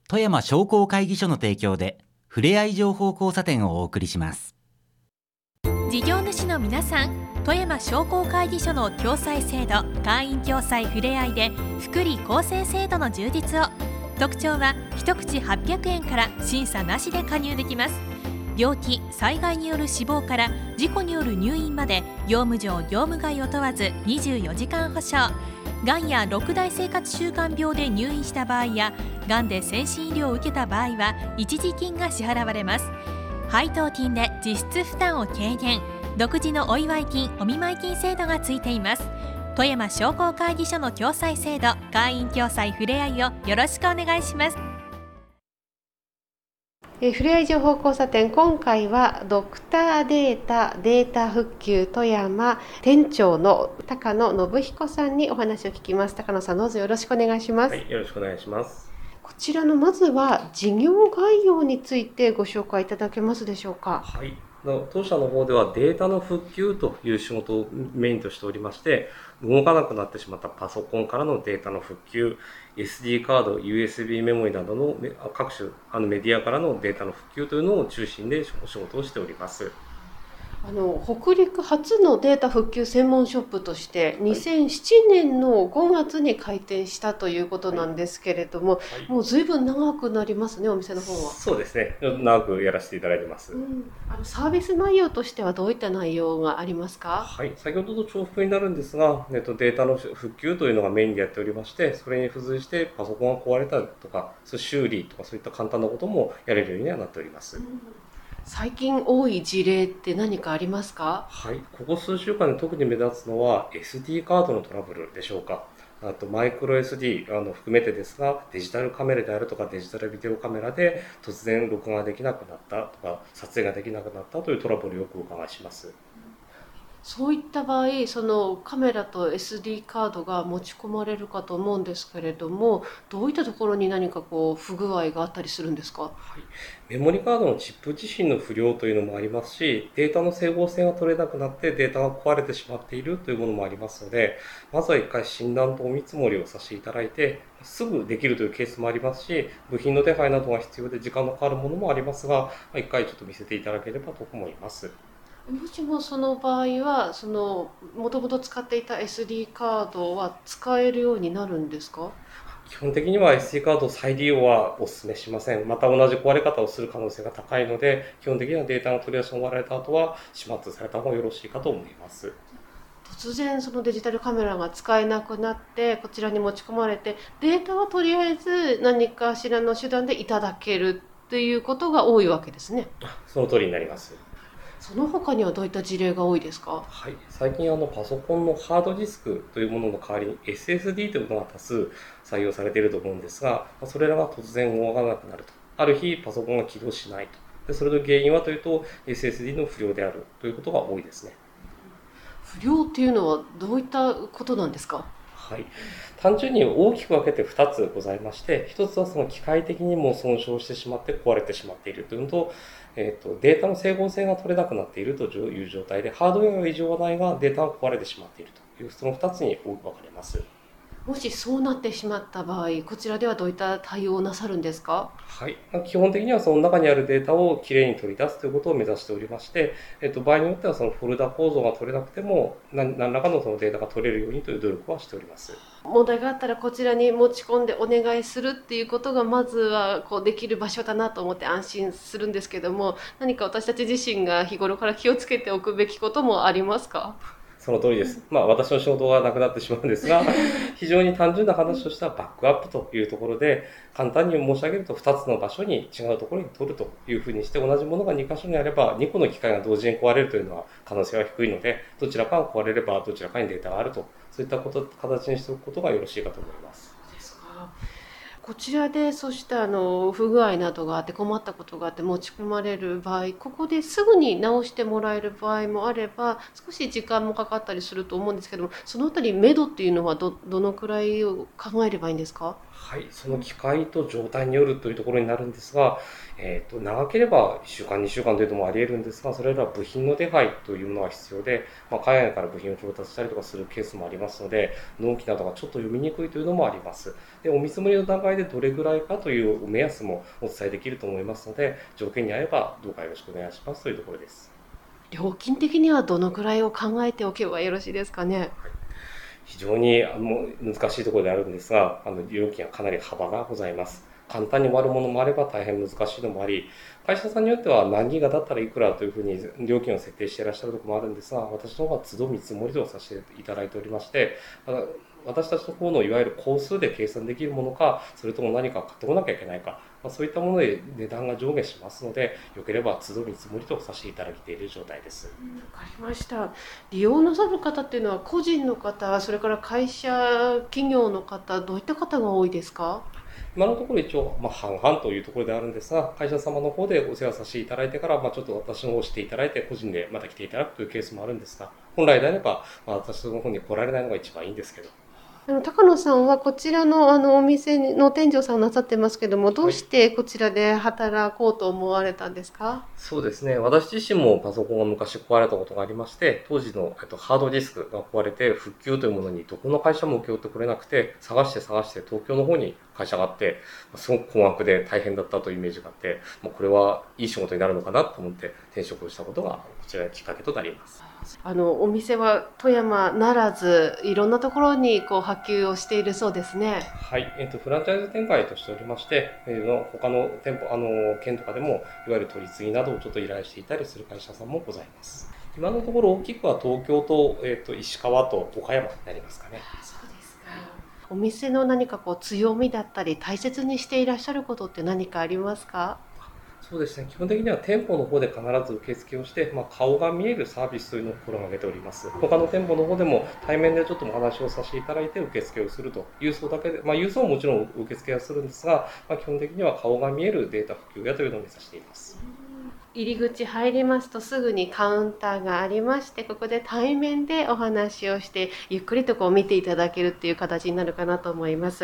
富山商工会議所の提供でふれあい情報交差点をお送りします。 事業主の皆さん、富山商工会議所の共済制度、会員共済ふれあいで福利厚生制度の充実を。特徴は一口800円から審査なしで加入できます。病気・災害による死亡から事故による入院まで業務上業務外を問わず24時間保証。がんや6大生活習慣病で入院した場合やがんで先進医療を受けた場合は一時金が支払われます。配当金で実質負担を軽減。独自のお祝い金・お見舞い金制度がついています。富山商工会議所の共済制度、会員共済ふれあいをよろしくお願いします。 ふれあい情報交差点、今回はドクターデータ復旧富山店長の高野信彦さんにお話を聞きます。高野さん、どうぞよろしくお願いします。 はい、よろしくお願いします。 こちらのまずは事業概要についてご紹介いただけますでしょうか。 はい、当社の方ではデータの復旧という仕事をメインとしておりまして、動かなくなってしまったパソコンからのデータの復旧、SD カード、USB メモリなどの各種メディアからのデータの復旧というのを中心でお仕事をしております。 北陸初のデータ復旧専門ショップとして2007年の5月に開店したということなんですけれども、もう随分長くなりますね、お店の方は。 そうですね、長くやらせていただいてます。 サービス内容としてはどういった内容がありますか？ はい、先ほどと重複になるんですが、データの復旧というのがメインでやっておりまして、それに付随してパソコンが壊れたとか、修理とかそういった簡単なこともやれるようにはなっております。 最近多い事例って何かありますか？ はい、ここ数週間で特に目立つのは SD カードのトラブルでしょうか。あとマイクロ SD 含めてですが、デジタルカメラであるとかデジタルビデオカメラで突然録画ができなくなったとか撮影ができなくなったというトラブルをよくお伺いします。 そういった場合、そのカメラと SD カードが持ち込まれるかと思うんですけれども、どういったところに何か不具合があったりするんですか？ はい、メモリカードのチップ自身の不良というのもありますし、データの整合性が取れなくなってデータが壊れてしまっているというものもありますので、まずは一回診断とお見積もりをさせていただいて、すぐできるというケースもありますし、部品の手配などが必要で時間のかかるものもありますが、一回ちょっと見せていただければと思います。 もしもその場合は、もともと使っていた SD カードは使えるようになるんですか？ 基本的には SD カード再利用はお勧めしません。また同じ壊れ方をする可能性が高いので、基本的にはデータの取り出しが終わられた後は始末された方がよろしいかと思います。 突然そのデジタルカメラが使えなくなってこちらに持ち込まれて、データはとりあえず何かしらの手段でいただけるということが多いわけですね。 その通りになります。 その他にはどういった事例が多いですか？ はい、最近パソコンのハードディスクというものの代わりに SSD というものが多数採用されていると思うんですが、それらが突然動かなくなると。ある日パソコンが起動しないと。でそれの原因はというと SSD の不良であるということが多いですね。 不良っていうのはどういったことなんですか？ はい、単純に大きく分けて2つございまして、1つはその機械的にも損傷してしまって壊れてしまっているというのと、データの整合性が取れなくなっているという状態で、ハードウェアは異常はないがデータが壊れてしまっているという、その2つに分かれます。 もしそうなってしまった場合、こちらではどういった対応をなさるんですか？ はい、基本的にはその中にあるデータをきれいに取り出すということを目指しておりまして、場合によってはそのフォルダ構造が取れなくても何らかのそのデータが取れるようにという努力はしております。 問題があったらこちらに持ち込んでお願いするっていうことがまずはできる場所だなと思って安心するんですけども、何か私たち自身が日頃から気をつけておくべきこともありますか？ その通りです。私の仕事がなくなってしまうんですが、非常に単純な話としてはバックアップというところで、簡単に申し上げると2つの場所に違うところに取るというふうにして、同じものが2箇所にあれば、2個の機械が同時に壊れるというのは可能性は低いので、どちらかが壊れればどちらかにデータがあると、そういった形にしておくことがよろしいかと思います。 そうですか。こちらでそうした不具合などがあって困ったことがあって持ち込まれる場合、ここですぐに直してもらえる場合もあれば、少し時間もかかったりすると思うんですけども、そのあたり目処っていうのはどのくらいを考えればいいんですか？ はい、その機械と状態によるというところになるんですが、長ければ1週間、2週間というのもあり得るんですが、それらは部品の手配というものが必要で、海外から部品を調達したりとかするケースもありますので、納期などがちょっと読みにくいというのもあります。で、お見積もりの段階でどれぐらいかという目安もお伝えできると思いますので、条件に合えばどうかよろしくお願いしますというところです。 料金的にはどのくらいを考えておけばよろしいですかね。 非常に難しいところであるんですが、料金はかなり幅がございます。簡単に終わるものもあれば大変難しいのもあり、会社さんによっては何ギガだったらいくらというふうに料金を設定していらっしゃるところもあるんですが、私の方は都度見積もりとさせていただいておりまして、私たちの方のいわゆる工数で計算できるものか、それとも何か買ってこなきゃいけないか、そういったもので値段が上下しますので、よければ都度見積もりとさせていただいている状態です。 わかりました。利用なさる方っていうのは個人の方、それから会社、企業の方、どういった方が多いですか？ 今のところ一応、半々というところであるんですが、会社様の方でお世話させていただいてから、ちょっと私の方をしていただいて、個人でまた来ていただくというケースもあるんですが、本来であれば、私の方に来られないのが一番いいんですけど。 高野さんはこちらのお店の店長さんをなさってますけども、どうしてこちらで働こうと思われたんですか？ そうですね。私自身もパソコンが昔壊れたことがありまして、当時のハードディスクが壊れて復旧というものにどこの会社も請け負ってくれなくて、探して東京の方に会社があって、すごく困惑で大変だったというイメージがあって、これはいい仕事になるのかなと思って転職をしたことがこちらのきっかけとなります。 お店は富山ならずいろんなところに波及をしているそうですね。 はい、フランチャイズ展開としておりまして、他の店舗、県とかでもいわゆる取り次ぎなどをちょっと依頼していたりする会社さんもございます。今のところ大きくは東京と、石川と岡山になりますかね。 そうですか。お店の何か強みだったり大切にしていらっしゃることって何かありますか？ そうですね。基本的には店舗の方で必ず受付をして、顔が見えるサービスというのを心がけております。他の店舗の方でも対面でちょっとお話をさせていただいて受付をすると、郵送だけで、郵送ももちろん受付はするんですが、基本的には顔が見えるデータ普及屋というのを目指しています。 入り口入りますとすぐにカウンターがありまして、ここで対面でお話をしてゆっくりと見ていただけるっていう形になるかなと思います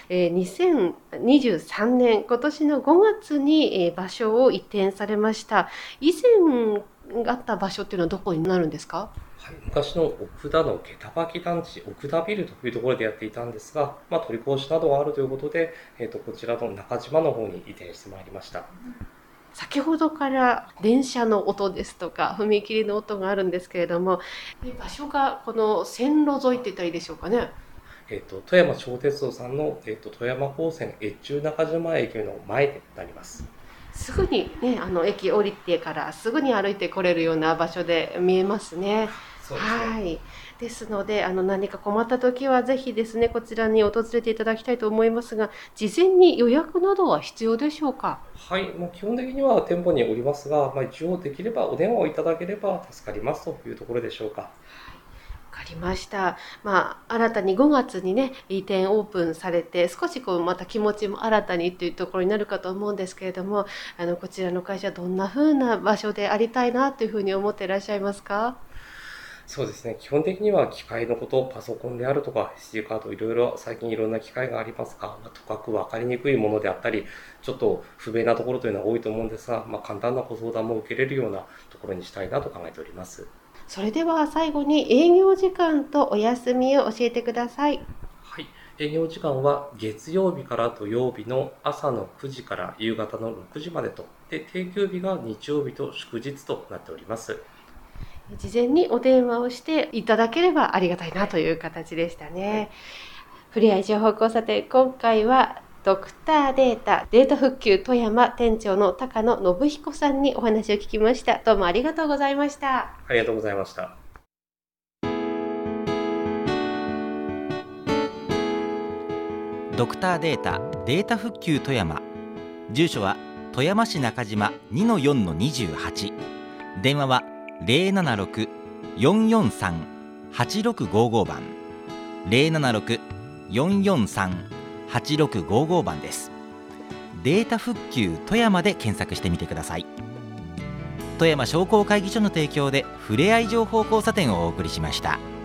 。2023年今年の5月に場所を移転されました。以前あった場所っていうのはどこになるんですか？ はい、昔の奥田の下駄履団地、奥田ビルというところでやっていたんですが、取り壊しなどがあるということで、こちらの中島の方に移転してまいりました。 先ほどから電車の音ですとか踏切の音があるんですけれども、場所がこの線路沿いって言ったらいいでしょうかね。 富山小鉄道さんの、富山高専越中中島駅の前になります。 すぐにね、駅降りてからすぐに歩いて来れるような場所で見えますね。 そうですね。 はい。ですので、何か困った時はぜひですね、こちらに訪れていただきたいと思いますが、事前に予約などは必要でしょうか？ はい、基本的には店舗におりますが、一応できればお電話をいただければ助かりますというところでしょうか。 わかりました。新たに5月にね、移転オープンされて、少しまた気持ちも新たにというところになるかと思うんですけれども、こちらの会社どんな風な場所でありたいなというふうに思っていらっしゃいますか？ そうですね。基本的には機械のこと、パソコンであるとか、SD カード、最近いろんな機械がありますが、とかく分かりにくいものであったり、ちょっと不明なところというのは多いと思うんですが、簡単なご相談も受けれるようなところにしたいなと考えております。 それでは最後に営業時間とお休みを教えてください。 はい。営業時間は月曜日から土曜日の朝の9時から夕方の6時までと、で、定休日が日曜日と祝日となっております。 事前にお電話をしていただければありがたいなという形でしたね。ふれあい情報交差点、今回はドクターデータ復旧富山店長の高野信彦さんにお話を聞きました。どうもありがとうございました。 ありがとうございました。 ドクターデータ復旧富山。住所は富山市中島 2-4-28。電話は076-443-8655番 076-443-8655番です。データ復旧富山で検索してみてください。富山商工会議所の提供でふれあい情報交差点をお送りしました。